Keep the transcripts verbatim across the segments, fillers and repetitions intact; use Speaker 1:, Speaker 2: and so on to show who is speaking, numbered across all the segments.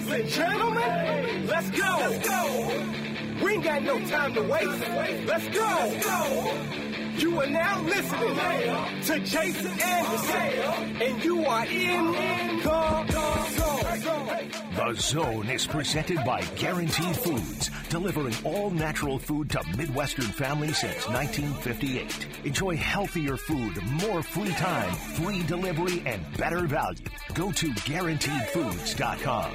Speaker 1: Ladies and gentlemen, let's go. Let's go. We ain't got no time to waste. Let's go. Let's go. You are now listening to Jason Anderson, and you are in the zone.
Speaker 2: The Zone is presented by Guaranteed Foods, delivering all natural food to Midwestern families since nineteen fifty-eight. Enjoy healthier food, more free time, free delivery, and better value. Go to guaranteed foods dot com.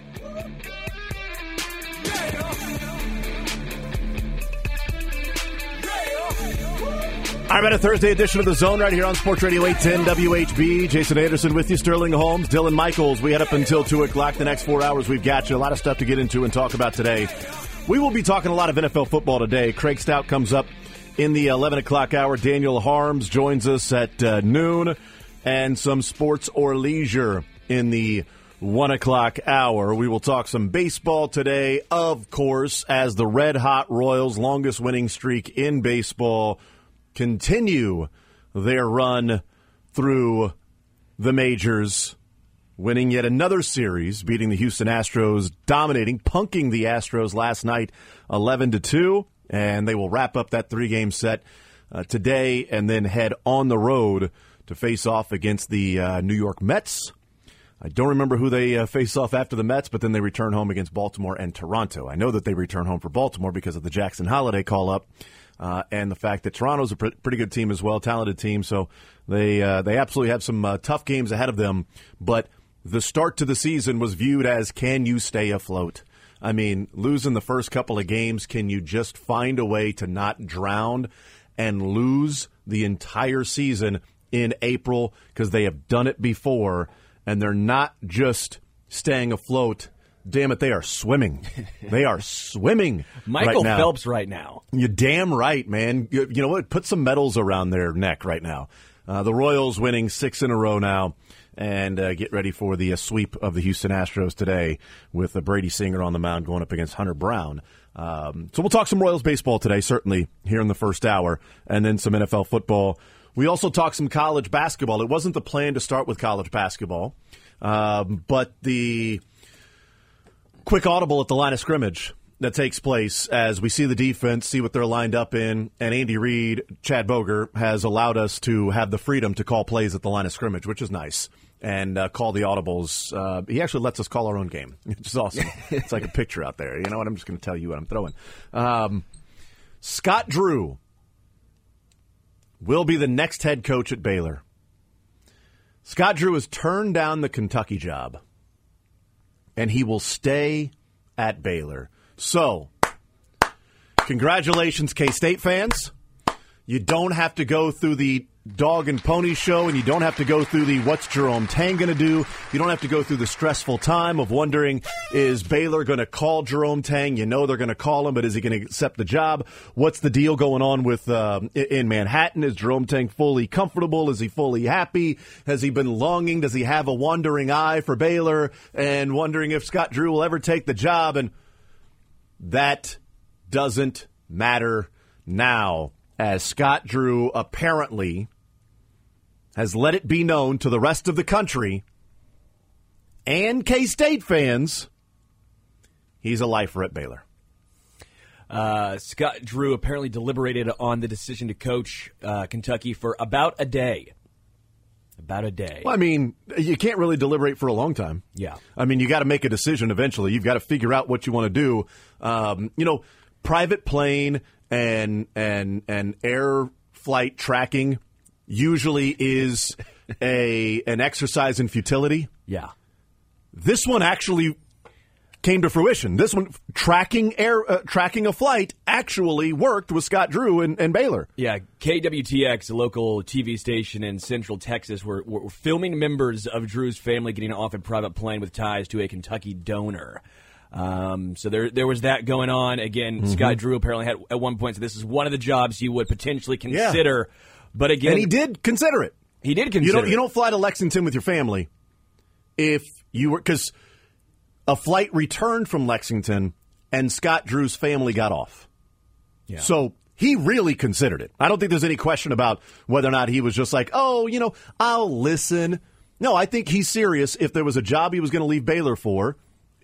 Speaker 3: All right, a Thursday edition of The Zone right here on Sports Radio eight ten W H B. Jason Anderson with you, Sterling Holmes, Dylan Michaels. We head up until two o'clock. The next four hours, we've got you. A lot of stuff to get into and talk about today. We will be talking a lot of N F L football today. Craig Stout comes up in the eleven o'clock hour. Daniel Harms joins us at uh, noon. And some sports or leisure in the one o'clock hour. We will talk some baseball today, of course, as the Red Hot Royals, longest winning streak in baseball, continue their run through the majors, winning yet another series, beating the Houston Astros, dominating, punking the Astros last night eleven to two, and they will wrap up that three-game set uh, today and then head on the road to face off against the uh, New York Mets. I don't remember who they uh, face off after the Mets, but then they return home against Baltimore and Toronto. I know that they return home for Baltimore because of the Jackson Holiday call-up. Uh, and the fact that Toronto's a pr- pretty good team as well, talented team, so they uh, they absolutely have some uh, tough games ahead of them. But the start to the season was viewed as, can you stay afloat? I mean, losing the first couple of games, can you just find a way to not drown and lose the entire season in April? Because they have done it before, and they're not just staying afloat. Damn it, they are swimming. They are swimming
Speaker 4: Michael
Speaker 3: right now.
Speaker 4: Phelps right now.
Speaker 3: You're damn right, man. You, you know what? Put some medals around their neck right now. Uh, the Royals winning six in a row now, and uh, get ready for the uh, sweep of the Houston Astros today with uh, Brady Singer on the mound going up against Hunter Brown. Um, so we'll talk some Royals baseball today, certainly, here in the first hour, and then some N F L football. We also talk some college basketball. It wasn't the plan to start with college basketball, um, but the quick audible at the line of scrimmage that takes place as we see the defense, see what they're lined up in, and Andy Reid, Chad Boger, has allowed us to have the freedom to call plays at the line of scrimmage, which is nice, and uh, call the audibles. Uh, he actually lets us call our own game, which is awesome. It's like a picture out there. You know what? I'm just going to tell you what I'm throwing. Um, Scott Drew will be the next head coach at Baylor. Scott Drew has turned down the Kentucky job, and he will stay at Baylor. So, congratulations, K-State fans. You don't have to go through the dog and pony show, and you don't have to go through the what's Jerome Tang going to do. You don't have to go through the stressful time of wondering, is Baylor going to call Jerome Tang? You know they're going to call him, but is he going to accept the job? What's the deal going on with uh, in Manhattan? Is Jerome Tang fully comfortable? Is he fully happy? Has he been longing? Does he have a wandering eye for Baylor and wondering if Scott Drew will ever take the job? And that doesn't matter now, as Scott Drew apparently has let it be known to the rest of the country and K-State fans, he's a lifer at Baylor.
Speaker 4: Uh, Scott Drew apparently deliberated on the decision to coach uh, Kentucky for about a day. About a day.
Speaker 3: Well, I mean, you can't really deliberate for a long time.
Speaker 4: Yeah.
Speaker 3: I mean, you got to make a decision eventually. You've got to figure out what you want to do. Um, you know, private plane and and and air flight tracking usually is a an exercise in futility.
Speaker 4: Yeah.
Speaker 3: This one actually came to fruition. This one, tracking air, uh, tracking a flight, actually worked with Scott Drew and, and Baylor.
Speaker 4: Yeah, K W T X, a local T V station in Central Texas, were, were filming members of Drew's family getting off a private plane with ties to a Kentucky donor. Um, so there, there was that going on. Again, mm-hmm. Scott Drew apparently had at one point said this is one of the jobs he would potentially consider. Yeah. But again,
Speaker 3: and he did consider it.
Speaker 4: He did consider
Speaker 3: you don't,
Speaker 4: it.
Speaker 3: You don't fly to Lexington with your family if you were because a flight returned from Lexington and Scott Drew's family got off. Yeah. So he really considered it. I don't think there's any question about whether or not he was just like, oh, you know, I'll listen. No, I think he's serious. If there was a job he was going to leave Baylor for,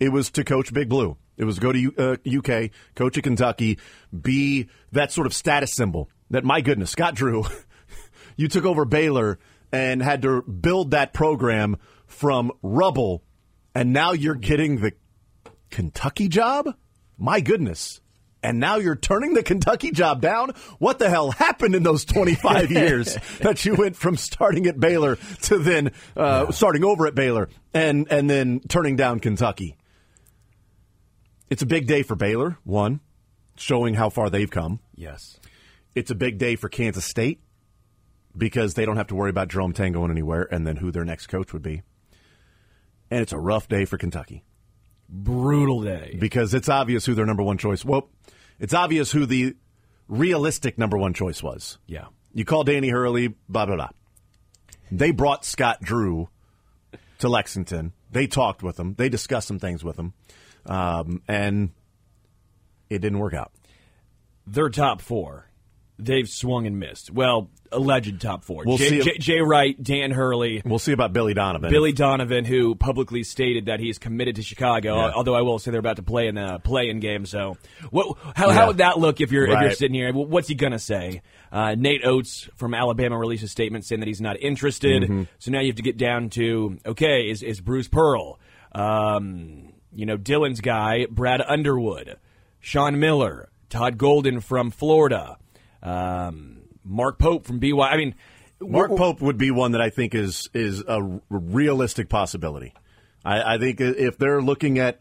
Speaker 3: It was to coach Big Blue. It was go to U- uh, U K, coach at Kentucky, be that sort of status symbol that, my goodness, Scott Drew, you took over Baylor and had to build that program from rubble, and now you're getting the Kentucky job? My goodness. And now you're turning the Kentucky job down? What the hell happened in those twenty-five years that you went from starting at Baylor to then uh, yeah. starting over at Baylor and, and then turning down Kentucky? It's a big day for Baylor, one, showing how far they've come.
Speaker 4: Yes.
Speaker 3: It's a big day for Kansas State because they don't have to worry about Jerome Tang going anywhere and then who their next coach would be. And it's a rough day for Kentucky.
Speaker 4: Brutal day.
Speaker 3: Because it's obvious who their number one choice Well, it's obvious who the realistic number one choice was.
Speaker 4: Yeah.
Speaker 3: You call Danny Hurley, blah, blah, blah. They brought Scott Drew to Lexington. They talked with him. They discussed some things with him. Um, and it didn't work out.
Speaker 4: Their top four, they've swung and missed. Well, alleged top four.
Speaker 3: We'll
Speaker 4: Jay,
Speaker 3: see.
Speaker 4: Jay, Jay Wright, Dan Hurley.
Speaker 3: We'll see about Billy Donovan.
Speaker 4: Billy Donovan, who publicly stated that he's committed to Chicago.
Speaker 3: Yeah.
Speaker 4: Although I will say they're about to play in a play-in game. So, what? How,
Speaker 3: yeah.
Speaker 4: how would that look if you're
Speaker 3: right.
Speaker 4: if you're sitting here? What's he gonna say? Uh, Nate Oates from Alabama released a statement saying that he's not interested.
Speaker 3: Mm-hmm.
Speaker 4: So now you have to get down to okay, is is Bruce Pearl, um, you know, Dylan's guy, Brad Underwood, Sean Miller, Todd Golden from Florida, um, Mark Pope from B Y. I mean.
Speaker 3: Mark Pope would be one that I think is is a r- realistic possibility. I, I think if they're looking at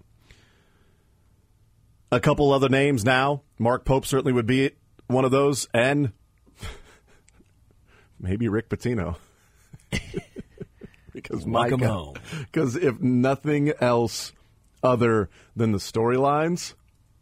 Speaker 3: a couple other names now, Mark Pope certainly would be one of those, and maybe Rick Pitino. Because
Speaker 4: welcome home.
Speaker 3: Because if nothing else other than the storylines,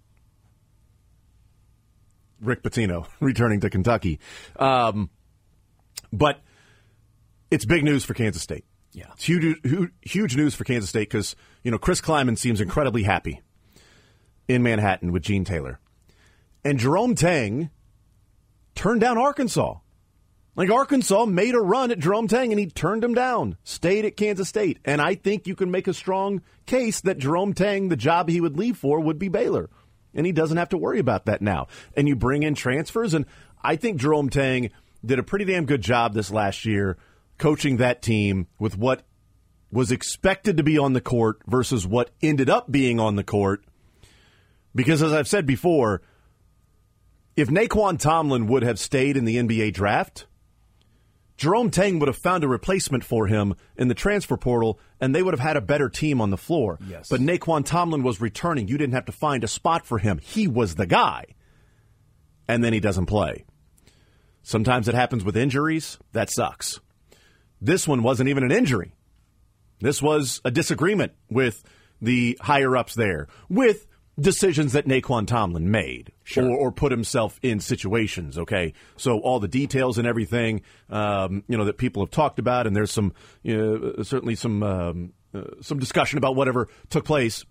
Speaker 3: Rick Pitino returning to Kentucky. Um, But it's big news for Kansas State.
Speaker 4: Yeah.
Speaker 3: It's huge, huge, huge news for Kansas State because, you know, Chris Kleiman seems incredibly happy in Manhattan with Gene Taylor. And Jerome Tang turned down Arkansas. Like, Arkansas made a run at Jerome Tang, and he turned him down, stayed at Kansas State. And I think you can make a strong case that Jerome Tang, the job he would leave for, would be Baylor. And he doesn't have to worry about that now. And you bring in transfers, and I think Jerome Tang did a pretty damn good job this last year coaching that team with what was expected to be on the court versus what ended up being on the court. Because, as I've said before, if Naquan Tomlin would have stayed in the N B A draft, Jerome Tang would have found a replacement for him in the transfer portal, and they would have had a better team on the floor.
Speaker 4: Yes.
Speaker 3: But Naquan Tomlin was returning. You didn't have to find a spot for him. He was the guy. And then he doesn't play. Sometimes it happens with injuries. That sucks. This one wasn't even an injury. This was a disagreement with the higher-ups there, with decisions that Naquan Tomlin made
Speaker 4: sure.
Speaker 3: or, or put himself in situations, okay? So all the details and everything, um, you know, that people have talked about, and there's some, you know, certainly some, um, uh, some discussion about whatever took place.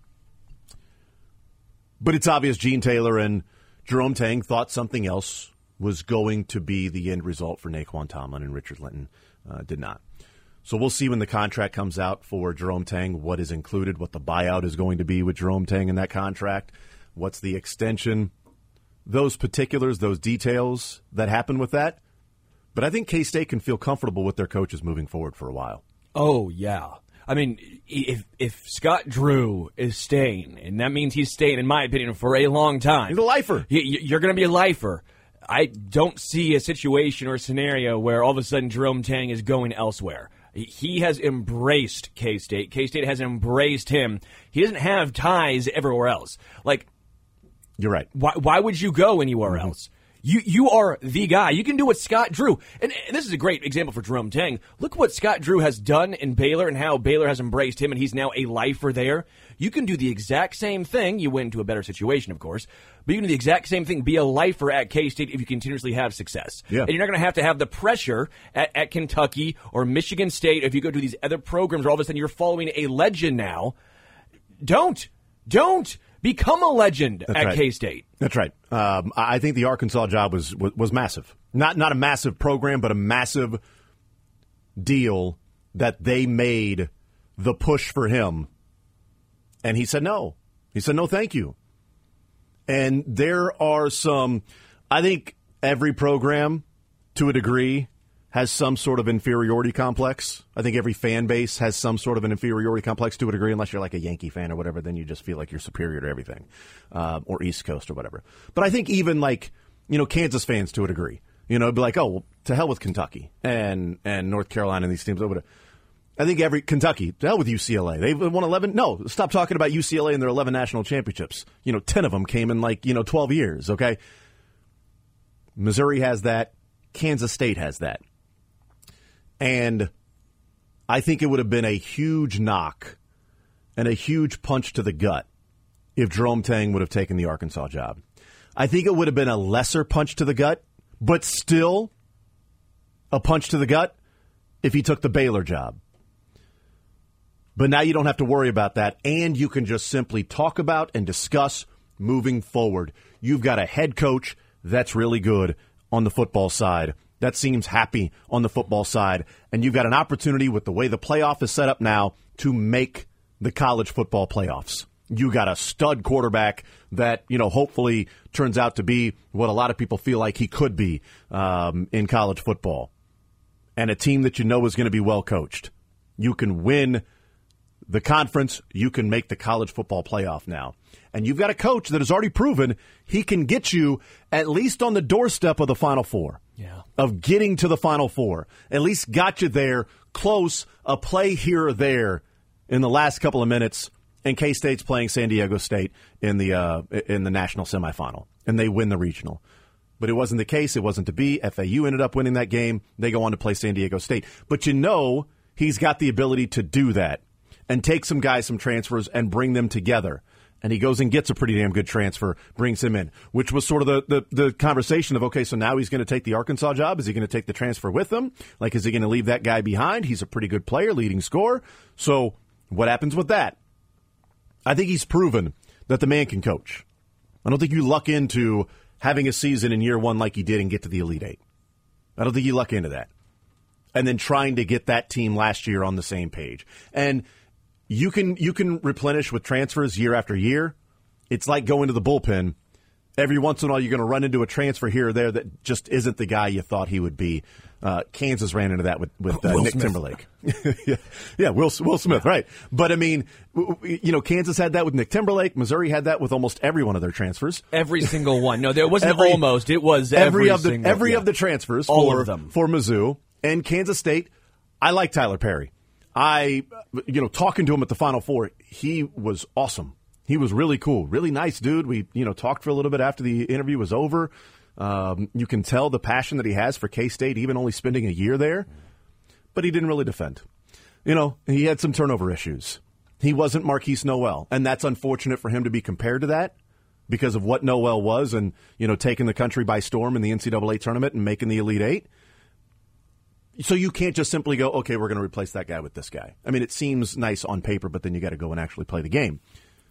Speaker 3: But it's obvious Gene Taylor and Jerome Tang thought something else was going to be the end result for Naquan Tomlin, and Richard Linton uh, did not. So we'll see when the contract comes out for Jerome Tang, what is included, what the buyout is going to be with Jerome Tang in that contract, what's the extension, those particulars, those details that happen with that. But I think K-State can feel comfortable with their coaches moving forward for a while.
Speaker 4: Oh, yeah. I mean, if if Scott Drew is staying, and that means he's staying, in my opinion, for a long time.
Speaker 3: He's a lifer.
Speaker 4: You're going to be a lifer. I don't see a situation or a scenario where all of a sudden Jerome Tang is going elsewhere. He has embraced K-State. K-State has embraced him. He doesn't have ties everywhere else. Like,
Speaker 3: you're right.
Speaker 4: Why, why would you go anywhere mm-hmm. else? You you are the guy. You can do what Scott Drew, and, and this is a great example for Jerome Tang. Look what Scott Drew has done in Baylor and how Baylor has embraced him, and he's now a lifer there. You can do the exact same thing. You went into a better situation, of course, but you can do the exact same thing, be a lifer at K-State if you continuously have success.
Speaker 3: Yeah.
Speaker 4: And you're not going to have to have the pressure at, at Kentucky or Michigan State if you go to these other programs where all of a sudden you're following a legend now. Don't. Don't. Become a legend
Speaker 3: That's
Speaker 4: at
Speaker 3: right.
Speaker 4: K-State.
Speaker 3: That's right. Um, I think the Arkansas job was, was was massive. Not not a massive program, but a massive deal that they made the push for him And he said no. He said no, thank you. And there are some, I think every program, to a degree, has some sort of inferiority complex. I think every fan base has some sort of an inferiority complex to a degree, unless you're like a Yankee fan or whatever, then you just feel like you're superior to everything, uh, or East Coast or whatever. But I think even like, you know, Kansas fans to a degree, you know, be like, oh, well, to hell with Kentucky and, and North Carolina and these teams. I think every Kentucky, to hell with U C L A. They've won eleven. No, stop talking about U C L A and their eleven national championships. You know, ten of them came in like, you know, twelve years, okay? Missouri has that. Kansas State has that. And I think it would have been a huge knock and a huge punch to the gut if Jerome Tang would have taken the Arkansas job. I think it would have been a lesser punch to the gut, but still a punch to the gut if he took the Baylor job. But now you don't have to worry about that, and you can just simply talk about and discuss moving forward. You've got a head coach that's really good on the football side, that seems happy on the football side, and you've got an opportunity with the way the playoff is set up now to make the college football playoffs. You got a stud quarterback that, you know, hopefully turns out to be what a lot of people feel like he could be um, in college football, and a team that you know is going to be well coached. You can win the conference, you can make the college football playoff now. And you've got a coach that has already proven he can get you at least on the doorstep of the Final Four.
Speaker 4: Yeah.
Speaker 3: Of getting to the Final Four. At least got you there, close, a play here or there in the last couple of minutes. And K-State's playing San Diego State in the uh, in the national semifinal. And they win the regional. But it wasn't the case. It wasn't to be. F A U ended up winning that game. They go on to play San Diego State. But you know he's got the ability to do that and take some guys, some transfers, and bring them together. And he goes and gets a pretty damn good transfer, brings him in, which was sort of the, the, the conversation of, okay, so now he's going to take the Arkansas job. Is he going to take the transfer with him? Like, is he going to leave that guy behind? He's a pretty good player, leading scorer. So what happens with that? I think he's proven that the man can coach. I don't think you luck into having a season in year one like he did and get to the Elite Eight. I don't think you luck into that. And then trying to get that team last year on the same page. And You can you can replenish with transfers year after year. It's like going to the bullpen. Every once in a while, you're going to run into a transfer here or there that just isn't the guy you thought he would be. Uh, Kansas ran into that with, with uh, Nick Smith. Timberlake. yeah, yeah, Will Will Smith, right. But, I mean, you know, Kansas had that with Nick Timberlake. Missouri had that with almost every one of their transfers.
Speaker 4: Every single one. No, there wasn't
Speaker 3: every,
Speaker 4: almost. It was every,
Speaker 3: every of the
Speaker 4: single,
Speaker 3: Every
Speaker 4: yeah.
Speaker 3: of the transfers
Speaker 4: All
Speaker 3: for,
Speaker 4: of them.
Speaker 3: for Mizzou. And Kansas State, I like Tyler Perry. I, you know, talking to him at the Final Four, he was awesome. He was really cool, really nice dude. We, you know, talked for a little bit after the interview was over. Um, you can tell the passion that he has for K-State, even only spending a year there. But he didn't really defend. You know, he had some turnover issues. He wasn't Marquise Noel, and that's unfortunate for him to be compared to that because of what Noel was and, you know, taking the country by storm in the N C double A tournament and making the Elite Eight. So you can't just simply go, okay, we're going to replace that guy with this guy. I mean, it seems nice on paper, but then you got to go and actually play the game.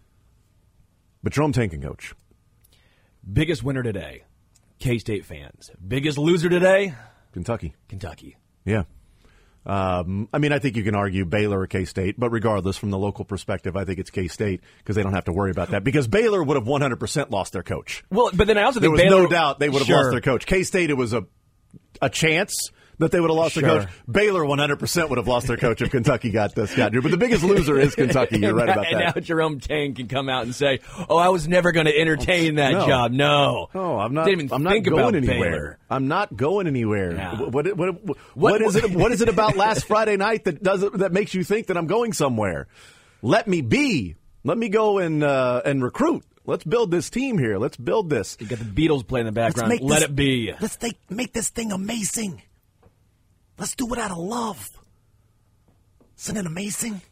Speaker 3: But Jerome Tang can coach.
Speaker 4: Biggest winner today, K-State fans. Biggest loser today,
Speaker 3: Kentucky.
Speaker 4: Kentucky.
Speaker 3: Yeah. Um, I mean, I think you can argue Baylor or K-State, but regardless, from the local perspective, I think it's K-State because they don't have to worry about that. Because Baylor would have one hundred percent lost their coach.
Speaker 4: Well, but then I also think
Speaker 3: there was
Speaker 4: Baylor,
Speaker 3: no doubt they would have
Speaker 4: sure.
Speaker 3: lost their coach. K-State, it was a a chance that they would have lost
Speaker 4: Sure.
Speaker 3: their coach. Baylor one hundred percent would have lost their coach if Kentucky got uh, Scott Drew. But the biggest loser is Kentucky. You're right about
Speaker 4: and
Speaker 3: that.
Speaker 4: And now Jerome Tang can come out and say, oh, I was never going to entertain that
Speaker 3: No.
Speaker 4: job. No.
Speaker 3: Oh, I'm not.
Speaker 4: Didn't even
Speaker 3: I'm not
Speaker 4: think
Speaker 3: going
Speaker 4: about
Speaker 3: anywhere.
Speaker 4: Baylor.
Speaker 3: I'm not going anywhere.
Speaker 4: Yeah.
Speaker 3: What, what, what, what,
Speaker 4: What-
Speaker 3: is it? What is it about last Friday night that does it, that makes you think that I'm going somewhere? Let me be. Let me go and uh, and recruit. Let's build this team here. Let's build this.
Speaker 4: You got the Beatles playing in the background.
Speaker 3: make
Speaker 4: Let
Speaker 3: this-
Speaker 4: it be.
Speaker 3: Let's take, make this thing amazing. Let's do it out of love. Isn't it amazing?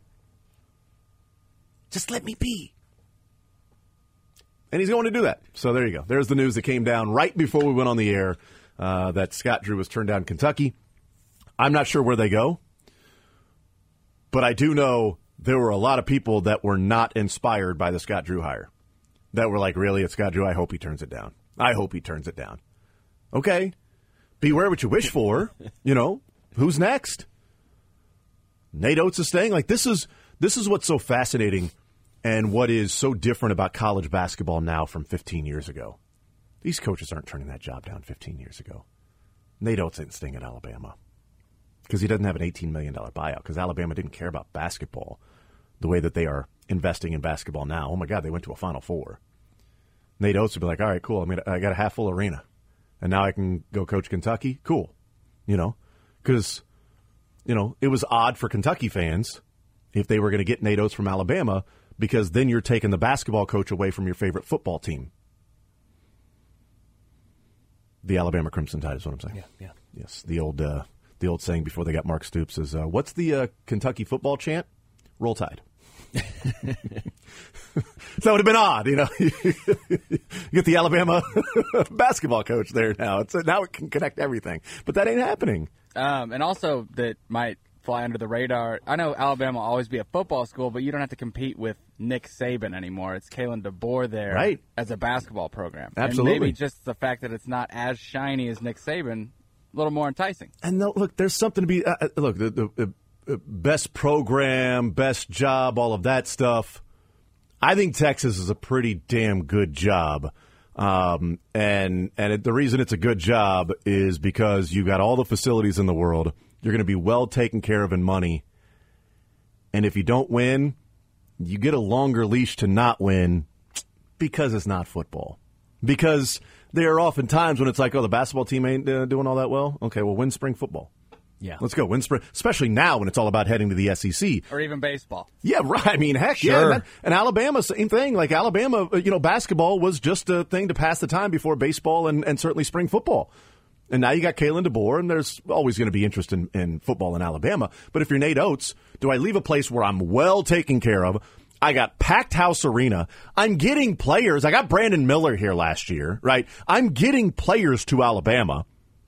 Speaker 3: Just let me be. And he's going to do that. So there you go. There's the news that came down right before we went on the air uh, that Scott Drew was turned down Kentucky. I'm not sure where they go, but I do know there were a lot of people that were not inspired by the Scott Drew hire. That were like, really, it's Scott Drew? I hope he turns it down. I hope he turns it down. Okay. Beware what you wish for. You know, who's next? Nate Oates is staying. Like, this is this is what's so fascinating and what is so different about college basketball now from fifteen years ago. These coaches aren't turning that job down fifteen years ago. Nate Oates ain't staying at Alabama because he doesn't have an eighteen million dollars buyout because Alabama didn't care about basketball the way that they are investing in basketball now. Oh, my God, they went to a Final Four. Nate Oates would be like, all right, cool. I mean, I got a half-full arena, and now I can go coach Kentucky? Cool. You know, because, you know, it was odd for Kentucky fans if they were going to get Nate Oates from Alabama because then you're taking the basketball coach away from your favorite football team. The Alabama Crimson Tide is what I'm saying.
Speaker 4: Yeah, yeah.
Speaker 3: Yes, the old uh, the old saying before they got Mark Stoops is, uh, what's the uh, Kentucky football chant? Roll Tide. So that would have been odd, you know. You get the Alabama basketball coach there now. It's now it can connect everything, but that ain't happening.
Speaker 5: Um, and also that might fly under the radar. I know Alabama will always be a football school, but you don't have to compete with Nick Saban anymore. It's Kalen DeBoer there
Speaker 3: right.
Speaker 5: as a basketball program.
Speaker 3: Absolutely.
Speaker 5: And maybe just the fact that it's not as shiny as Nick Saban, a little more enticing.
Speaker 3: And no, look, there's something to be uh, – look, the, the, the best program, best job, all of that stuff. I think Texas is a pretty damn good job. Um, and and it, the reason it's a good job is because you got all the facilities in the world. You're going to be well taken care of in money. And if you don't win, you get a longer leash to not win because it's not football. Because there are often times when it's like, oh, the basketball team ain't uh, doing all that well. Okay, well, win spring football.
Speaker 4: Yeah.
Speaker 3: Let's go. Win spring, especially now when it's all about heading to the S E C.
Speaker 5: Or even baseball.
Speaker 3: Yeah, right. I mean, heck,
Speaker 4: sure.
Speaker 3: yeah. And, that, and Alabama, same thing. Like, Alabama, you know, basketball was just a thing to pass the time before baseball and, and certainly spring football. And now you got Kalen DeBoer, and there's always going to be interest in, in football in Alabama. But if you're Nate Oates, do I leave a place where I'm well taken care of? I got packed house arena. I'm getting players. I got Brandon Miller here last year, right? I'm getting players to Alabama.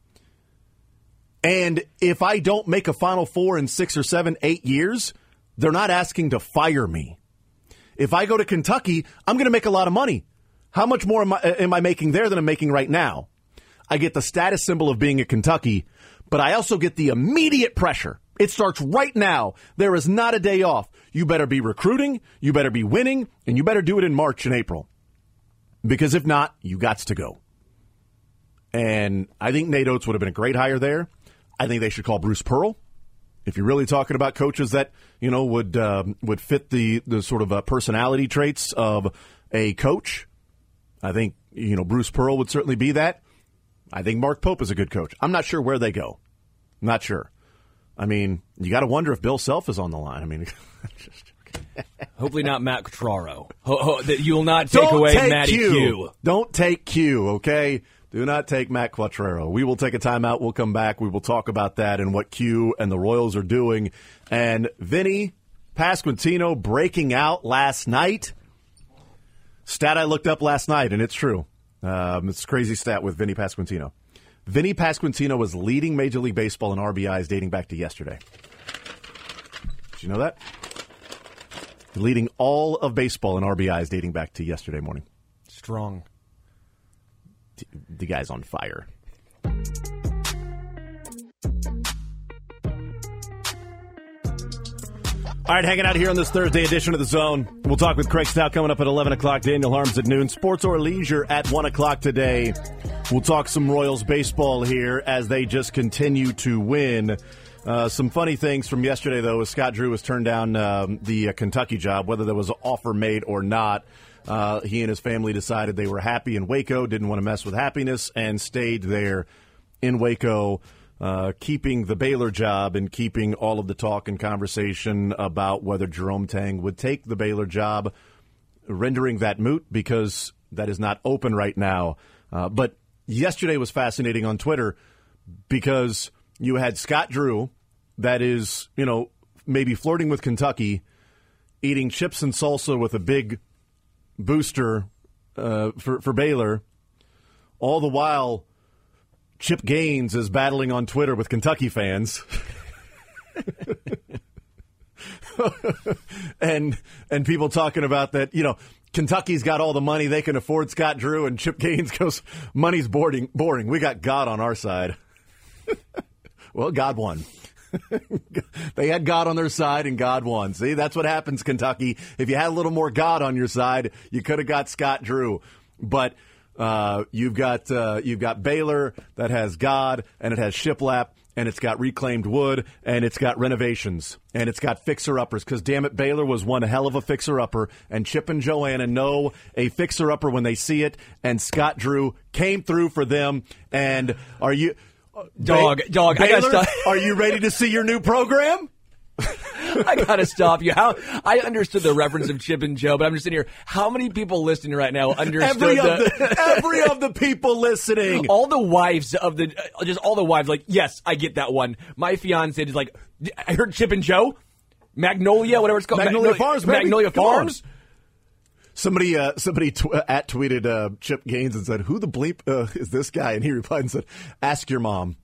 Speaker 3: And if I don't make a Final Four in six or seven, eight years, they're not asking to fire me. If I go to Kentucky, I'm going to make a lot of money. How much more am I, am I making there than I'm making right now? I get the status symbol of being at Kentucky, but I also get the immediate pressure. It starts right now. There is not a day off. You better be recruiting, you better be winning, and you better do it in March and April. Because if not, you gots to go. And I think Nate Oates would have been a great hire there. I think they should call Bruce Pearl. If you're really talking about coaches that, you know, would uh, would fit the, the sort of uh, personality traits of a coach, I think, you know, Bruce Pearl would certainly be that. I think Mark Pope is a good coach. I'm not sure where they go. I'm not sure. I mean, you got to wonder if Bill Self is on the line. I mean, just
Speaker 4: hopefully not Matt Quatraro. Ho- ho- that you will not take
Speaker 3: Don't
Speaker 4: away
Speaker 3: take
Speaker 4: Matty
Speaker 3: Q.
Speaker 4: Q.
Speaker 3: Don't take Q, okay? Do not take Matt Quatraro. We will take a timeout. We'll come back. We will talk about that and what Q and the Royals are doing. And Vinny Pasquantino breaking out last night. Stat I looked up last night, and it's true. Um, it's a crazy stat with Vinny Pasquantino. Vinny Pasquantino was leading Major League Baseball in R B Is dating back to yesterday. Did you know that? Leading all of baseball in R B Is dating back to yesterday morning.
Speaker 4: Strong.
Speaker 3: The guy's on fire. All right, hanging out here on this Thursday edition of The Zone. We'll talk with Craig Stout coming up at eleven o'clock, Daniel Harms at noon, Sports or Leisure at one o'clock today. We'll talk some Royals baseball here as they just continue to win. Uh, some funny things from yesterday, though, as Scott Drew was turned down um, the uh, Kentucky job, whether there was an offer made or not. Uh, he and his family decided they were happy in Waco, didn't want to mess with happiness, and stayed there in Waco, uh, keeping the Baylor job and keeping all of the talk and conversation about whether Jerome Tang would take the Baylor job, rendering that moot because that is not open right now. Uh, but yesterday was fascinating on Twitter because you had Scott Drew, that is, you know, maybe flirting with Kentucky, eating chips and salsa with a big booster uh, for, for Baylor. All the while, Chip Gaines is battling on Twitter with Kentucky fans. and and people talking about that, you know, Kentucky's got all the money, they can afford Scott Drew, and Chip Gaines goes, money's boring, boring. We got God on our side. Well, God won. They had God on their side, and God won. See, that's what happens, Kentucky. If you had a little more God on your side, you could have got Scott Drew. But uh, you've got uh, you've got Baylor that has God, and it has shiplap, and it's got reclaimed wood, and it's got renovations, and it's got fixer-uppers, because, damn it, Baylor was one hell of a fixer-upper, and Chip and Joanna know a fixer-upper when they see it, and Scott Drew came through for them. And are you...
Speaker 4: Dog, ba- dog,
Speaker 3: Baylor,
Speaker 4: I gotta stop.
Speaker 3: Are you ready to see your new program?
Speaker 4: I gotta stop you. How I understood the reference of Chip and Joe, but I'm just sitting here. How many people listening right now understood
Speaker 3: every
Speaker 4: the,
Speaker 3: of the every of the people listening?
Speaker 4: All the wives of the just all the wives. Like, yes, I get that one. My fiance is like, I heard Chip and Joe, Magnolia, whatever it's called,
Speaker 3: Magnolia,
Speaker 4: Magnolia
Speaker 3: Farms, baby.
Speaker 4: Magnolia
Speaker 3: Come
Speaker 4: Farms.
Speaker 3: On. Somebody, uh, somebody tw- uh, at tweeted uh, Chip Gaines and said, "Who the bleep uh, is this guy?" And he replied and said, "Ask your mom."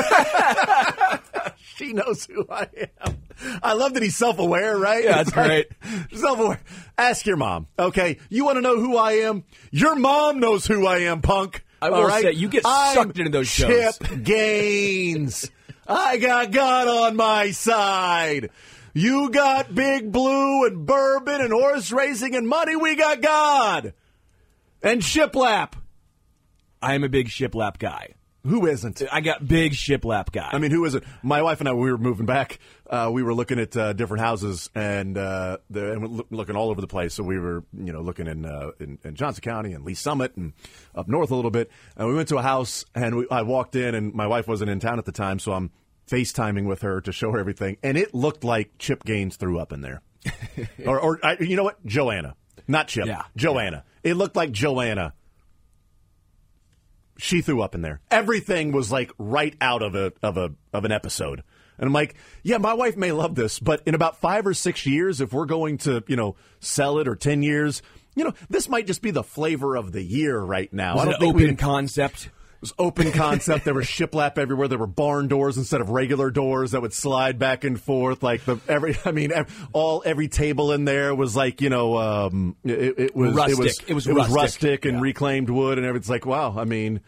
Speaker 3: She knows who I am. I love that he's self-aware, right?
Speaker 4: Yeah, that's great.
Speaker 3: Self-aware. Ask your mom. Okay, you want to know who I am? Your mom knows who I am, punk.
Speaker 4: I will
Speaker 3: All right?
Speaker 4: say, you get
Speaker 3: I'm
Speaker 4: sucked into those shows.
Speaker 3: Chip Gaines. I got God on my side. You got Big Blue and bourbon and horse racing and money. We got God. And shiplap.
Speaker 4: I am a big shiplap guy.
Speaker 3: Who isn't?
Speaker 4: I got big shiplap guy.
Speaker 3: I mean, who isn't? My wife and I, when we were moving back, uh, we were looking at uh, different houses and, uh, the, and looking all over the place. So we were, you know, looking in, uh, in, in Johnson County and Lee Summit and up north a little bit. And we went to a house, and we, I walked in, and my wife wasn't in town at the time, so I'm FaceTiming with her to show her everything, and it looked like Chip Gaines threw up in there. or, or I, you know what? Joanna. Not Chip.
Speaker 4: Yeah.
Speaker 3: Joanna. It looked like Joanna. She threw up in there. Everything was like right out of a of a of an episode. And I'm like, yeah, my wife may love this, but in about five or six years, if we're going to, you know, sell it, or ten years, you know, this might just be the flavor of the year right now.
Speaker 4: Was
Speaker 3: I don't
Speaker 4: it an
Speaker 3: think
Speaker 4: open
Speaker 3: we,
Speaker 4: concept?
Speaker 3: It was open concept. There was shiplap everywhere. There were barn doors instead of regular doors that would slide back and forth. Like the every, I mean, every, all every table in there was like, you know, um, it, it was
Speaker 4: rustic.
Speaker 3: It was
Speaker 4: it was
Speaker 3: it
Speaker 4: rustic,
Speaker 3: was rustic and
Speaker 4: yeah.
Speaker 3: reclaimed wood, and everything's like, wow. I mean,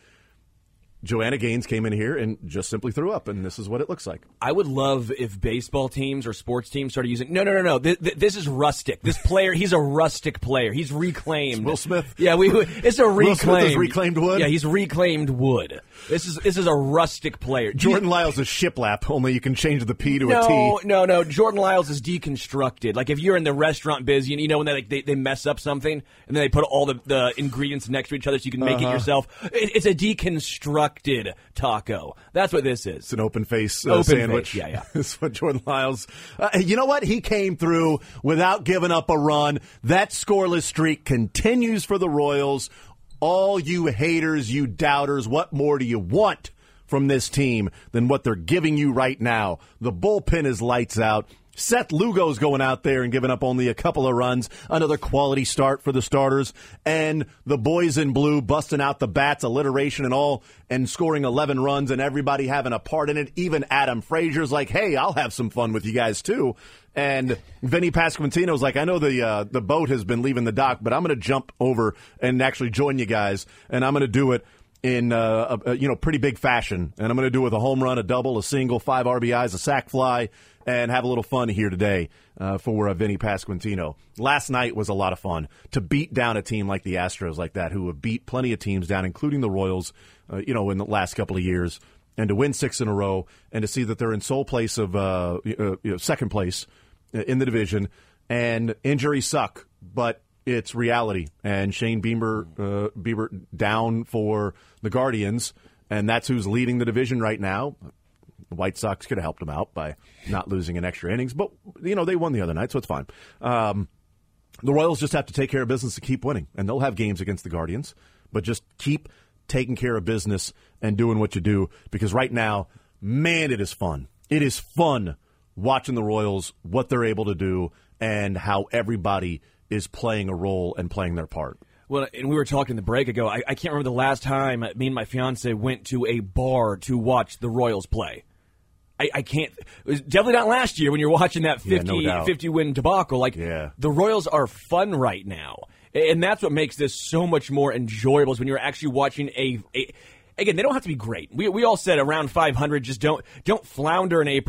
Speaker 3: Joanna Gaines came in here and just simply threw up, and this is what it looks like.
Speaker 4: I would love if baseball teams or sports teams started using. No, no, no, no. This, this is rustic. This player, he's a rustic player. He's reclaimed.
Speaker 3: It's Will Smith.
Speaker 4: Yeah, we. It's a reclaimed.
Speaker 3: Will Smith is reclaimed wood.
Speaker 4: Yeah, he's reclaimed wood. This is this is a rustic player.
Speaker 3: Jordan Lyles is shiplap, only you can change the P to
Speaker 4: no,
Speaker 3: a T.
Speaker 4: No, no, no. Jordan Lyles is deconstructed. Like if you're in the restaurant biz, you, you know when they like they, they mess up something and then they put all the, the ingredients next to each other so you can make
Speaker 3: uh-huh.
Speaker 4: it yourself. It, it's a deconstructed taco. That's what this is.
Speaker 3: It's an open face uh,
Speaker 4: open
Speaker 3: sandwich.
Speaker 4: Face. Yeah, yeah.
Speaker 3: That's what Jordan Lyles. Uh, you know what? He came through without giving up a run. That scoreless streak continues for the Royals. All you haters, you doubters, what more do you want from this team than what they're giving you right now? The bullpen is lights out. Seth Lugo's going out there and giving up only a couple of runs. Another quality start for the starters. And the boys in blue busting out the bats, alliteration and all, and scoring eleven runs, and everybody having a part in it. Even Adam Frazier's like, hey, I'll have some fun with you guys too. And Vinny Pasquantino's like, I know the uh, the boat has been leaving the dock, but I'm going to jump over and actually join you guys, and I'm going to do it in uh, a, a, you know pretty big fashion. And I'm going to do it with a home run, a double, a single, five R B Is, a sac fly, and have a little fun here today uh, for uh, Vinny Pasquantino. Last night was a lot of fun to beat down a team like the Astros like that, who have beat plenty of teams down, including the Royals, uh, you know, in the last couple of years, and to win six in a row, and to see that they're in sole place of uh, uh, you know, second place in the division. And injuries suck, but it's reality. And Shane Bieber, uh, Bieber down for the Guardians, and that's who's leading the division right now. The White Sox could have helped them out by not losing in extra innings, but, you know, they won the other night, so it's fine. Um, the Royals just have to take care of business to keep winning, and they'll have games against the Guardians, but just keep taking care of business and doing what you do, because right now, man, it is fun. It is fun watching the Royals, what they're able to do, and how everybody is playing a role and playing their part.
Speaker 4: Well, and we were talking the break ago. I, I can't remember the last time me and my fiance went to a bar to watch the Royals play. I, I can't. It was definitely not last year when you're watching that fifty,
Speaker 3: yeah, no
Speaker 4: fifty win debacle. Like,
Speaker 3: yeah.
Speaker 4: The Royals are fun right now. And that's what makes this so much more enjoyable, is when you're actually watching a, a again, they don't have to be great. We we all said around five hundred, just don't don't flounder in April.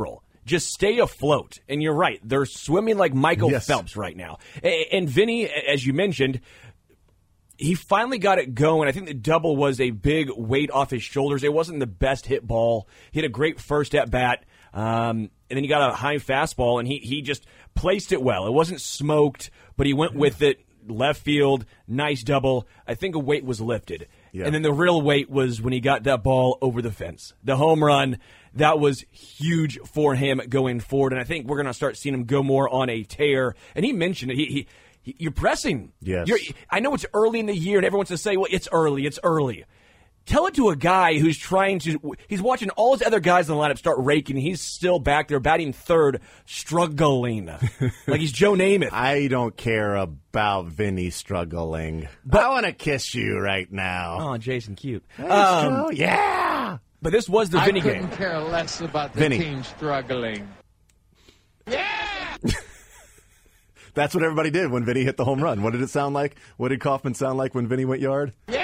Speaker 4: just stay afloat. And you're right. They're swimming like Michael
Speaker 3: yes.
Speaker 4: Phelps right now. And Vinny, as you mentioned, he finally got it going. I think the double was a big weight off his shoulders. It wasn't the best hit ball. He had a great first at bat. Um, and then he got a high fastball, and he, he just placed it well. It wasn't smoked, but he went with it. Left field, nice double. I think a weight was lifted. Yeah. And then the real weight was when he got that ball over the fence. The home run, that was huge for him going forward. And I think we're going to start seeing him go more on a tear. And he mentioned it. He, he, he You're pressing.
Speaker 3: Yes.
Speaker 4: You're, I know it's early in the year, and everyone wants to say, well, it's early, it's early. Tell it to a guy who's trying to – he's watching all his other guys in the lineup start raking, and he's still back there batting third, struggling. Like he's Joe Namath.
Speaker 3: I don't care about Vinny struggling. But I want to kiss you right now.
Speaker 4: Oh, Jason, cute.
Speaker 3: Um, yeah.
Speaker 4: But this was the Vinny game.
Speaker 6: I couldn't care less about the
Speaker 3: Vinny.
Speaker 6: team struggling. Yeah!
Speaker 3: That's what everybody did when Vinny hit the home run. What did it sound like? What did Kaufman sound like when Vinny went yard?
Speaker 6: Yeah!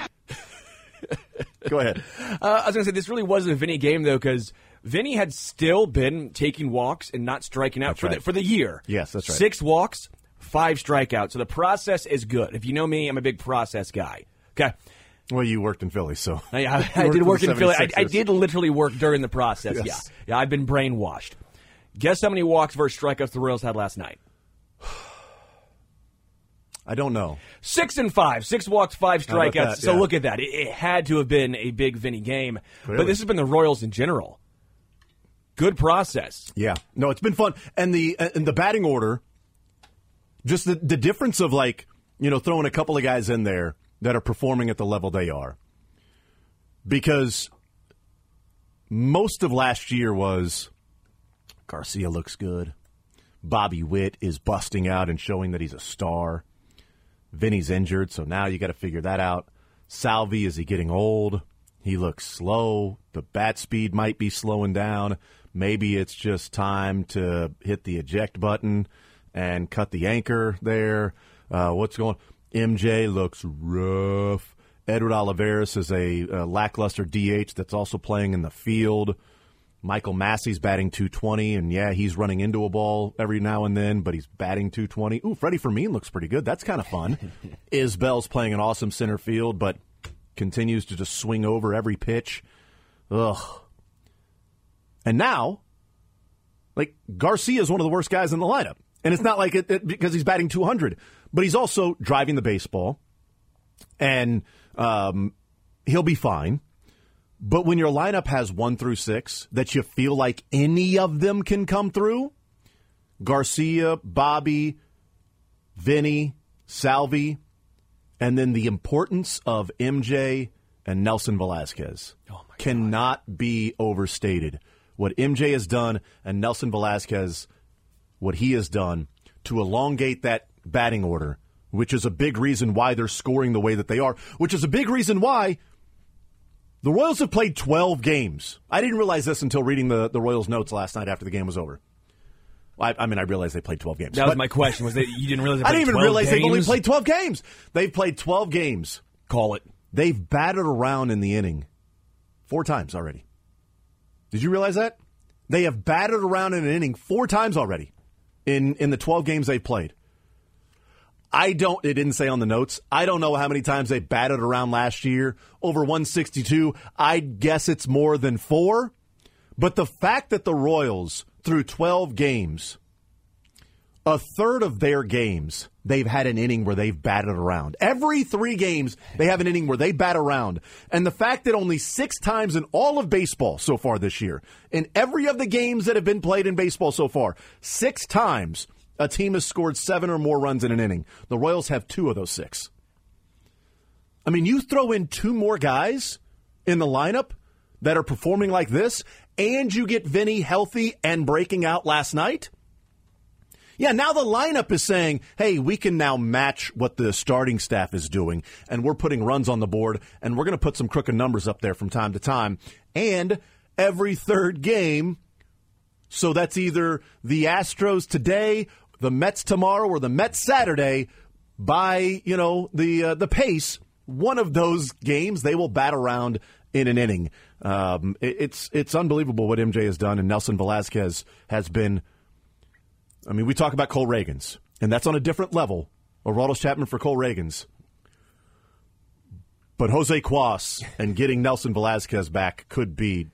Speaker 3: Go ahead.
Speaker 4: Uh, I was going to say, this really wasn't a Vinny game, though, because Vinny had still been taking walks and not striking out
Speaker 3: that's
Speaker 4: for,
Speaker 3: right.
Speaker 4: the, for the year.
Speaker 3: Yes, that's right.
Speaker 4: Six walks, five strikeouts. So the process is good. If you know me, I'm a big process guy. Okay.
Speaker 3: Well, you worked in Philly, so.
Speaker 4: I, I, I did work in Philly. I, I did literally work during the process,
Speaker 3: yes.
Speaker 4: yeah. Yeah, I've been brainwashed. Guess how many walks versus strikeouts the Royals had last night?
Speaker 3: I don't know.
Speaker 4: Six and five. Six walks, five strikeouts.
Speaker 3: That?
Speaker 4: So
Speaker 3: yeah.
Speaker 4: look at that. It, it had to have been a big Vinny game.
Speaker 3: Really?
Speaker 4: But this has been the Royals in general. Good process.
Speaker 3: Yeah. No, it's been fun. And the and the batting order, just the, the difference of, like, you know, throwing a couple of guys in there that are performing at the level they are. Because most of last year was Garcia looks good. Bobby Witt is busting out and showing that he's a star. Vinny's injured, so now you got to figure that out. Salvi, is he getting old? He looks slow. The bat speed might be slowing down. Maybe it's just time to hit the eject button and cut the anchor there. Uh, what's going on? M J looks rough. Edward Olivares is a, a lackluster D H that's also playing in the field. Michael Massey's batting two twenty, and yeah, he's running into a ball every now and then, but he's batting two twenty. Ooh, Freddie Fermin looks pretty good. That's kind of fun. Isbell's playing an awesome center field, but continues to just swing over every pitch. Ugh. And now, like, Garcia is one of the worst guys in the lineup. And it's not like it, it because he's batting two hundred, but he's also driving the baseball, and um, he'll be fine. But when your lineup has one through six that you feel like any of them can come through, Garcia, Bobby, Vinny, Salvi, and then the importance of M J and Nelson Velasquez
Speaker 4: oh my
Speaker 3: cannot
Speaker 4: God.
Speaker 3: be overstated. What M J has done and Nelson Velasquez, what he has done to elongate that batting order, which is a big reason why they're scoring the way that they are, which is a big reason why the Royals have played twelve games. I didn't realize this until reading the, the Royals notes last night after the game was over. I, I mean, I realized they played twelve games.
Speaker 4: That was my question. Was that you didn't realize they
Speaker 3: I
Speaker 4: played
Speaker 3: didn't even
Speaker 4: twelve
Speaker 3: realize
Speaker 4: games?
Speaker 3: they've only played twelve games. They've played twelve games.
Speaker 4: Call it.
Speaker 3: They've batted around in the inning four times already. Did you realize that? They have batted around in an inning four times already in, in the twelve games they've played. I don't, it didn't say on the notes, I don't know how many times they batted around last year. Over one sixty-two, I guess it's more than four. But the fact that the Royals, through twelve games, a third of their games, they've had an inning where they've batted around. Every three games, they have an inning where they bat around. And the fact that only six times in all of baseball so far this year, in every of the games that have been played in baseball so far, six times a team has scored seven or more runs in an inning. The Royals have two of those six. I mean, you throw in two more guys in the lineup that are performing like this, and you get Vinny healthy and breaking out last night. Yeah, now the lineup is saying, hey, we can now match what the starting staff is doing, and we're putting runs on the board, and we're going to put some crooked numbers up there from time to time. And every third game, so that's either the Astros today, the Mets tomorrow, or the Mets Saturday, by, you know, the uh, the pace, one of those games they will bat around in an inning. Um, it, it's it's unbelievable what M J has done, and Nelson Velazquez has been. I mean, we talk about Cole Reagans, and that's on a different level. Aroldis Chapman for Cole Reagans. But Jose Cuas and getting Nelson Velazquez back could be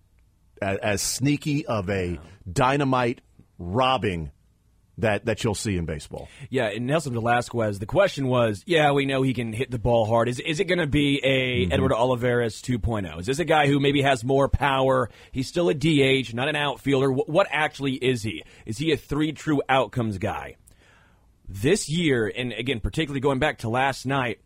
Speaker 3: as, as sneaky of a dynamite robbing that, that you'll see in baseball.
Speaker 4: Yeah, and Nelson Velazquez, the question was, yeah, we know he can hit the ball hard. Is is it going to be a mm-hmm. Edward Olivares two point oh? Is this a guy who maybe has more power? He's still a D H, not an outfielder. What, what actually is he? Is he a three true outcomes guy? This year, and again, particularly going back to last night,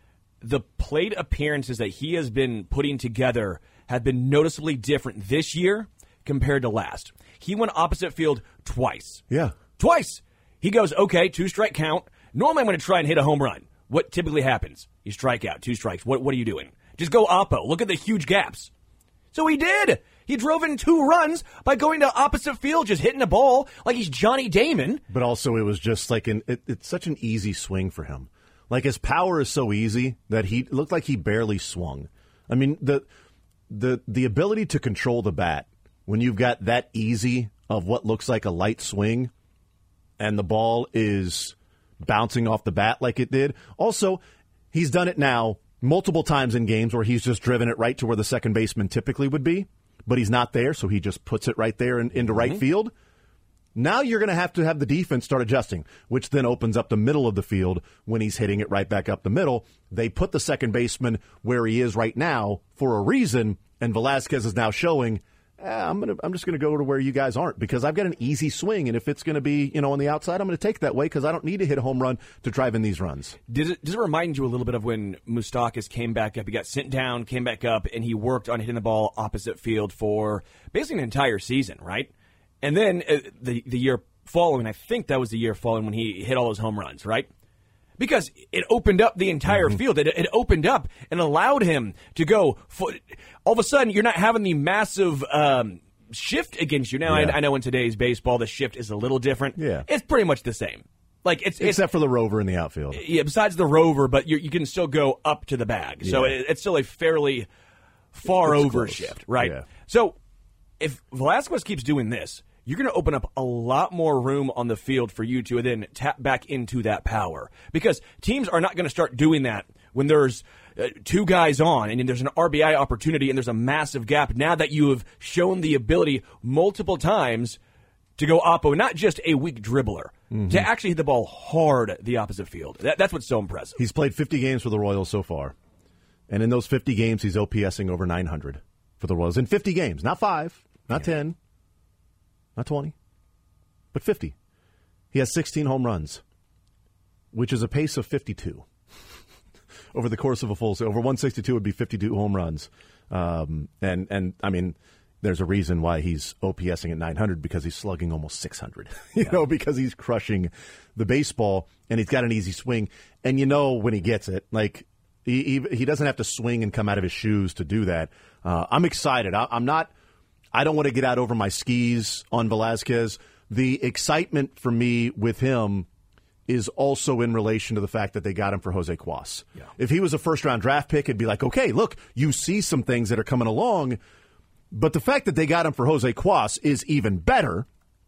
Speaker 4: the plate appearances that he has been putting together have been noticeably different this year compared to last. He went opposite field twice.
Speaker 3: Yeah.
Speaker 4: Twice. He goes, okay, two strike count. Normally I'm going to try and hit a home run. What typically happens? You strike out, two strikes. What, what are you doing? Just go oppo. Look at the huge gaps. So he did. He drove in two runs by going to opposite field, just hitting the ball like he's Johnny Damon.
Speaker 3: But also it was just like an, it, it's such an easy swing for him. Like, his power is so easy that he it looked like he barely swung. I mean, the the the ability to control the bat when you've got that easy of what looks like a light swing and the ball is bouncing off the bat like it did. Also, he's done it now multiple times in games where he's just driven it right to where the second baseman typically would be, but he's not there, so he just puts it right there in, into mm-hmm. right field. Now you're going to have to have the defense start adjusting, which then opens up the middle of the field when he's hitting it right back up the middle. They put the second baseman where he is right now for a reason, and Velazquez is now showing, eh, I'm gonna, I'm just going to go to where you guys aren't because I've got an easy swing, and if it's going to be, you know, on the outside, I'm going to take that way because I don't need to hit a home run to drive in these runs.
Speaker 4: Does it, does it remind you a little bit of when Moustakas came back up? He got sent down, came back up, and he worked on hitting the ball opposite field for basically an entire season, right? And then uh, the the year following, I think that was the year following when he hit all those home runs, right? Because it opened up the entire mm-hmm. field. It, it opened up and allowed him to go. For, all of a sudden, you're not having the massive um, shift against you. Now, yeah. I, I know in today's baseball, the shift is a little different.
Speaker 3: Yeah.
Speaker 4: It's pretty much the same. Like it's
Speaker 3: Except
Speaker 4: it's,
Speaker 3: for the rover in the outfield.
Speaker 4: Yeah, besides the rover, but you you can still go up to the bag. Yeah. So it, it's still a fairly far
Speaker 3: it's
Speaker 4: over
Speaker 3: close.
Speaker 4: shift, right?
Speaker 3: Yeah.
Speaker 4: So if Velazquez keeps doing this, you're going to open up a lot more room on the field for you to then tap back into that power. Because teams are not going to start doing that when there's uh, two guys on and there's an R B I opportunity and there's a massive gap. Now that you have shown the ability multiple times to go oppo, not just a weak dribbler, mm-hmm. to actually hit the ball hard the opposite field. That, that's what's so impressive.
Speaker 3: He's played fifty games for the Royals so far. And in those fifty games, he's OPSing over nine hundred for the Royals. In fifty games, not five, not yeah. ten. Not twenty, but fifty. He has sixteen home runs, which is a pace of fifty-two over the course of a full season. Over one sixty-two would be fifty-two home runs. Um, and, and, I mean, there's a reason why he's OPSing at nine hundred because he's slugging almost six hundred, you yeah. know, because he's crushing the baseball and he's got an easy swing. And you know when he gets it, like, he, he, he doesn't have to swing and come out of his shoes to do that. Uh, I'm excited. I, I'm not. I don't want to get out over my skis on Velazquez. The excitement for me with him is also in relation to the fact that they got him for Jose Cuas. Yeah. If he was a first-round draft pick, it'd be like, okay, look, you see some things that are coming along, but the fact that they got him for Jose Cuas is even better.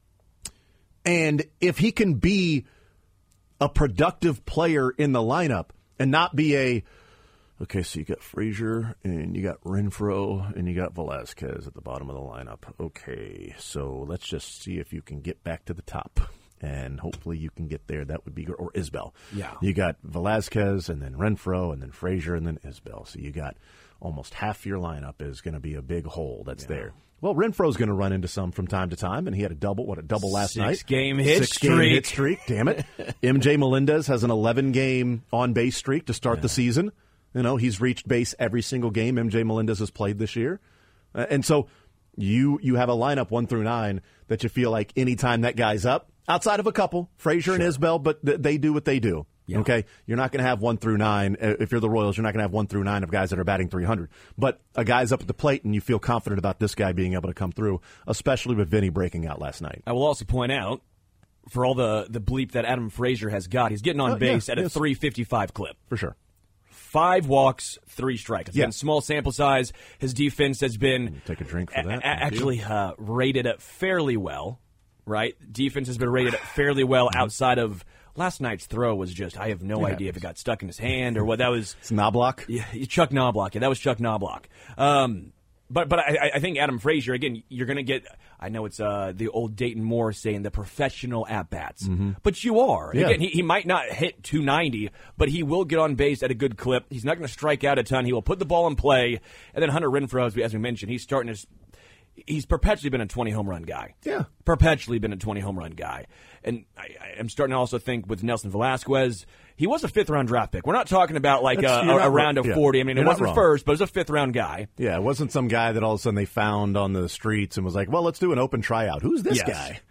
Speaker 3: And if he can be a productive player in the lineup and not be a, okay, so you got Frazier, and you got Renfroe, and you got Velazquez at the bottom of the lineup. Okay, so let's just see if you can get back to the top, and hopefully you can get there. That would be good. Or Isbell.
Speaker 4: Yeah.
Speaker 3: You got Velazquez, and then Renfroe, and then Frazier, and then Isbell. So you got almost half your lineup is going to be a big hole that's yeah. there. Well, Renfroe's going to run into some from time to time, and he had a double, what, a double last
Speaker 4: Six
Speaker 3: night?
Speaker 4: Six-game hit
Speaker 3: Six streak. Six-game hit streak, damn it. M J Melendez has an eleven-game on-base streak to start yeah. the season. You know, he's reached base every single game M J Melendez has played this year. Uh, and so you you have a lineup one through nine that you feel like anytime that guy's up, outside of a couple, Frazier sure. and Isbell, but th- they do what they do. Yeah. Okay? You're not going to have one through nine. Uh, if you're the Royals, you're not going to have one through nine of guys that are batting three hundred. But a guy's up at the plate, and you feel confident about this guy being able to come through, especially with Vinny breaking out last night.
Speaker 4: I will also point out, for all the, the bleep that Adam Frazier has got, he's getting on
Speaker 3: oh,
Speaker 4: base
Speaker 3: yeah,
Speaker 4: at a
Speaker 3: yes.
Speaker 4: three fifty-five clip.
Speaker 3: For sure.
Speaker 4: five walks, three strikes.
Speaker 3: Yeah.
Speaker 4: Again, small sample size. His defense has been
Speaker 3: Take a drink for that.
Speaker 4: a- a- actually uh, rated fairly well, right? Defense has been rated fairly well outside of last night's throw was just, I have no
Speaker 3: Yeah.
Speaker 4: idea if it got stuck in his hand or what. That was
Speaker 3: It's Knobloch.
Speaker 4: yeah, Chuck Knobloch. Yeah, that was Chuck Knobloch. Um, but but I, I think Adam Frazier, again, you're going to get, I know it's uh, the old Dayton Moore saying the professional at-bats, but you are.
Speaker 3: Yeah.
Speaker 4: Again, he, he might not hit two ninety, but he will get on base at a good clip. He's not going to strike out a ton. He will put the ball in play. And then Hunter Renfroe, as we, as we mentioned, he's starting to, he's perpetually been a twenty home run guy.
Speaker 3: Yeah.
Speaker 4: Perpetually been a twenty home run guy. And I, I'm starting to also think with Nelson Velasquez, he was a fifth round draft pick. We're not talking about like a,
Speaker 3: That's- you're
Speaker 4: a,
Speaker 3: not
Speaker 4: a round
Speaker 3: wrong.
Speaker 4: of
Speaker 3: Yeah.
Speaker 4: forty. I mean,
Speaker 3: You're
Speaker 4: it
Speaker 3: not
Speaker 4: wasn't
Speaker 3: wrong.
Speaker 4: first, but it was a fifth round guy.
Speaker 3: Yeah, it wasn't some guy that all of a sudden they found on the streets and was like, well, let's do an open tryout. Who's this
Speaker 4: Yes.
Speaker 3: guy?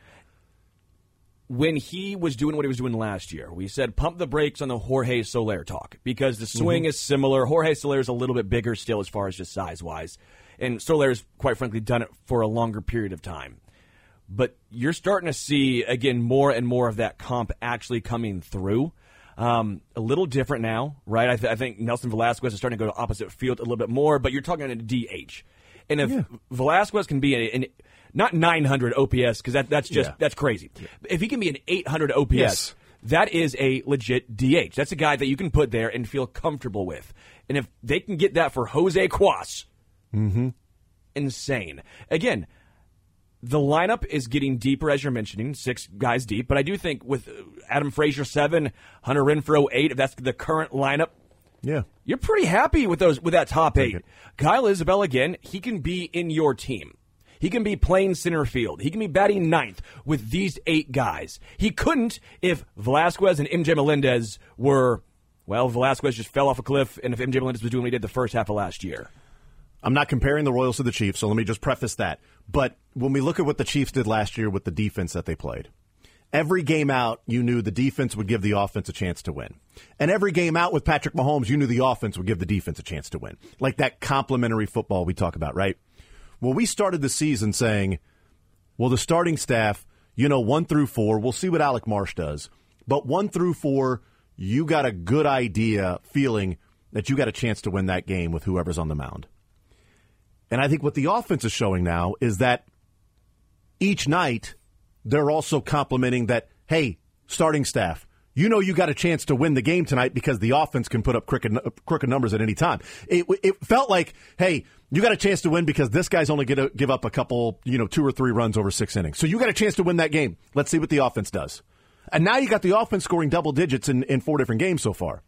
Speaker 4: When he was doing what he was doing last year, we said pump the brakes on the Jorge Soler talk because the swing
Speaker 3: Mm-hmm.
Speaker 4: is similar. Jorge Soler is a little bit bigger still as far as just size-wise. And Soler's, quite frankly, done it for a longer period of time. But you're starting to see, again, more and more of that comp actually coming through. Um, a little different now, right? I, th- I think Nelson Velasquez is starting to go to opposite field a little bit more, but you're talking a D H. And if
Speaker 3: Yeah.
Speaker 4: Velasquez can be an, an not nine hundred O P S, because that, that's just
Speaker 3: Yeah.
Speaker 4: that's crazy. If he can be an eight hundred O P S,
Speaker 3: Yes.
Speaker 4: that is a legit D H. That's a guy that you can put there and feel comfortable with. And if they can get that for Jose Cuas, insane. Again, the lineup is getting deeper, as you're mentioning, six guys deep. But I do think with Adam Frazier, seven, Hunter Renfroe, eight, if that's the current lineup,
Speaker 3: Yeah.
Speaker 4: you're pretty happy with those with that top eight.
Speaker 3: it.
Speaker 4: Kyle Isabel, again, he can be in your team. He can be playing center field. He can be batting ninth with these eight guys. He couldn't if Velasquez and M J Melendez were, well, Velasquez just fell off a cliff, and if M J Melendez was doing what he did the first half of last year.
Speaker 3: I'm not comparing the Royals to the Chiefs, so let me just preface that. But when we look at what the Chiefs did last year with the defense that they played, every game out, you knew the defense would give the offense a chance to win. And every game out with Patrick Mahomes, you knew the offense would give the defense a chance to win. Like that complementary football we talk about, right? Well, we started the season saying, well, the starting staff, you know, one through four, we'll see what Alec Marsh does. But one through four, you got a good idea, feeling that you got a chance to win that game with whoever's on the mound. And I think what the offense is showing now is that each night they're also complimenting that, hey, starting staff, you know you got a chance to win the game tonight because the offense can put up crooked, crooked numbers at any time. It, it felt like, hey, you got a chance to win because this guy's only going to give up a couple, you know, two or three runs over six innings. So you got a chance to win that game. Let's see what the offense does. And now you got the offense scoring double digits in, in four different games so far.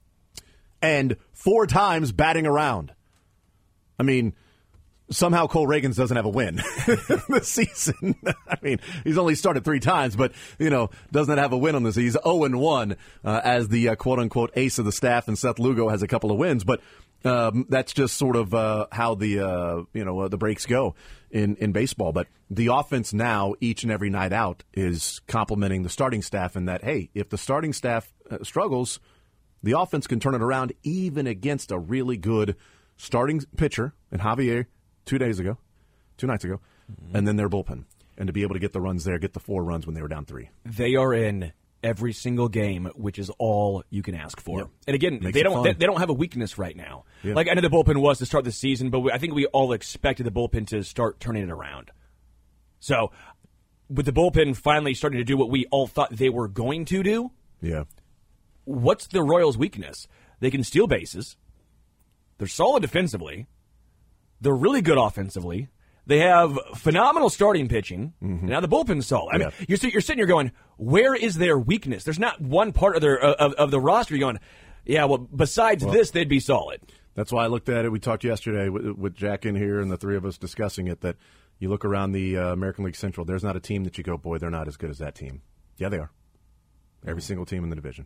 Speaker 3: And four times batting around. I mean, somehow Cole Reagans doesn't have a win this season. I mean, he's only started three times, but, you know, doesn't have a win on this. He's oh and one uh, as the uh, quote-unquote ace of the staff, and Seth Lugo has a couple of wins. But um, that's just sort of uh, how the, uh, you know, uh, the breaks go in, in baseball. But the offense now, each and every night out, is complimenting the starting staff in that, hey, if the starting staff uh, struggles, the offense can turn it around even against a really good starting pitcher in Javier two days ago, two nights ago, mm-hmm. and then their bullpen. And to be able to get the runs there, get the four runs when they were down three.
Speaker 4: They are in every single game, which is all you can ask for.
Speaker 3: Yep.
Speaker 4: And again,
Speaker 3: Makes
Speaker 4: they
Speaker 3: it
Speaker 4: don't
Speaker 3: fun.
Speaker 4: they, they don't have a weakness right now.
Speaker 3: Yeah.
Speaker 4: Like I know the bullpen was to start the season, but we, I think we all expected the bullpen to start turning it around. So with the bullpen finally starting to do what we all thought they were going to do,
Speaker 3: Yeah.
Speaker 4: what's the Royals' weakness? They can steal bases. They're solid defensively. They're really good offensively. They have phenomenal starting pitching. Mm-hmm. Now the bullpen's solid. I
Speaker 3: Yeah.
Speaker 4: mean, you're, you're sitting here going, where is their weakness? There's not one part of their of, of the roster you're going, yeah, well, besides
Speaker 3: well,
Speaker 4: this, they'd be solid.
Speaker 3: That's why I looked at it. We talked yesterday with, with Jack in here and the three of us discussing it, that you look around the uh, American League Central, there's not a team that you go, boy, they're not as good as that team. Yeah, they are. Every single team in the division.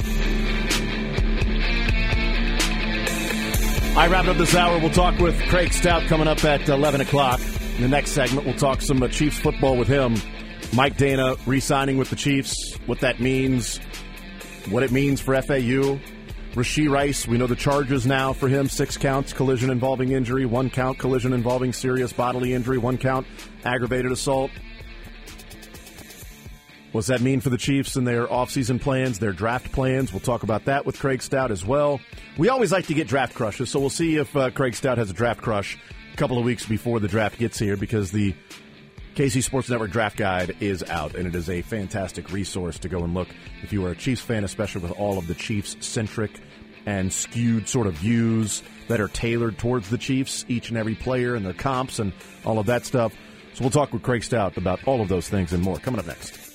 Speaker 3: I wrapped up this hour. We'll talk with Craig Stout coming up at eleven o'clock. In the next segment, we'll talk some uh, Chiefs football with him. Mike Dana re-signing with the Chiefs, what that means, what it means for F A U. Rashee Rice, we know the charges now for him. Six counts, collision involving injury. One count, collision involving serious bodily injury. One count, aggravated assault. What's that mean for the Chiefs and their offseason plans, their draft plans? We'll talk about that with Craig Stout as well. We always like to get draft crushes, so we'll see if uh, Craig Stout has a draft crush a couple of weeks before the draft gets here, because the K C Sports Network Draft Guide is out, and it is a fantastic resource to go and look if you are a Chiefs fan, especially with all of the Chiefs-centric and skewed sort of views that are tailored towards the Chiefs, each and every player and their comps and all of that stuff. So we'll talk with Craig Stout about all of those things and more coming up next.